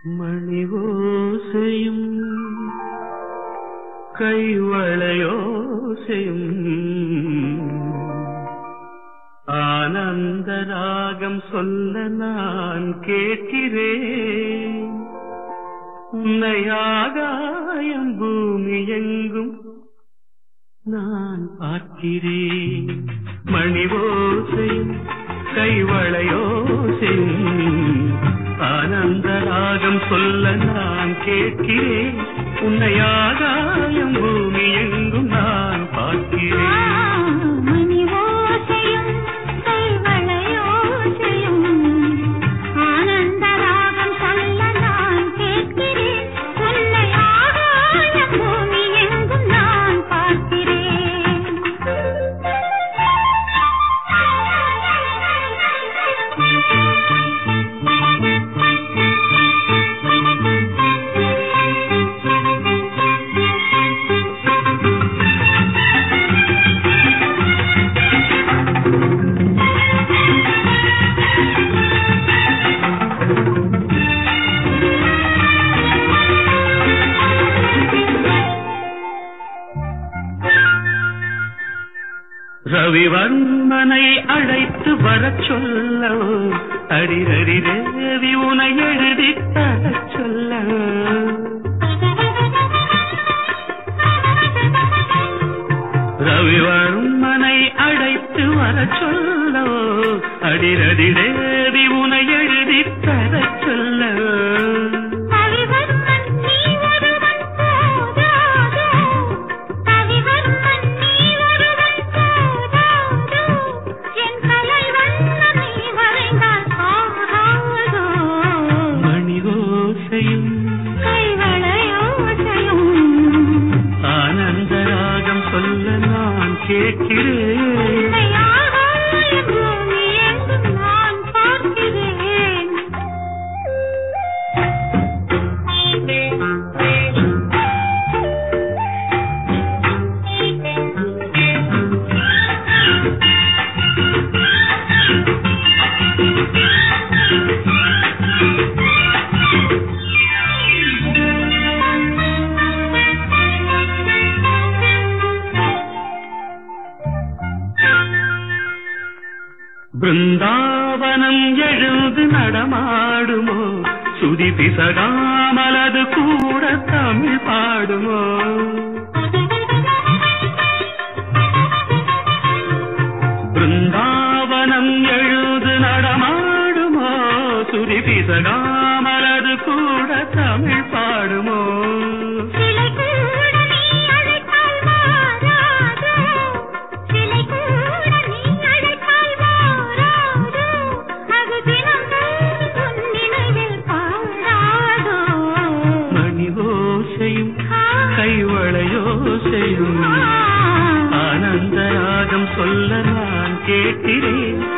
மணி ஓசையும் கைவளையோசையும் ஆனந்த ராகம் சொல்ல நான் கேட்கிறேன். உன்னை ஆகாயம் பூமி எங்கும் நான் பார்க்கிறேன். மணி ஓசையும் கைவளையோசையும் ஆனந்த ராகம் சொல்ல நான் கேட்கிறேன். உன்னை ஆகாயம் பூமி எங்கும் நான் பார்க்கிறேன். ரவிவர்மனை அழைத்து வரச் சொல்ல, அடிரடி தேவி உனை எழுதி தரச் சொல்ல. ரவிவர்மனை அழைத்து வரச் சொல்ல, அடிரடி தேவி உனை எழுதி தரச் சொல்ல. ஆனந்த ராகம் சொல்ல நான் கேட்கிறேன். நான் பார்க்கிறேன். பிருந்தாவனம் எழுந்து நடமாடுமோ, சுதி பிசகாமலது கூட தமிழ் பாடுமோ. பிருந்தாவனம் எழுந்து நடமாடுமோ, சுதி பிசகாமலது கூட தமிழ் பாடுமோ. கைவளையோசையும் ஆனந்த ராகம் சொல்ல நான் கேட்கிறேன்.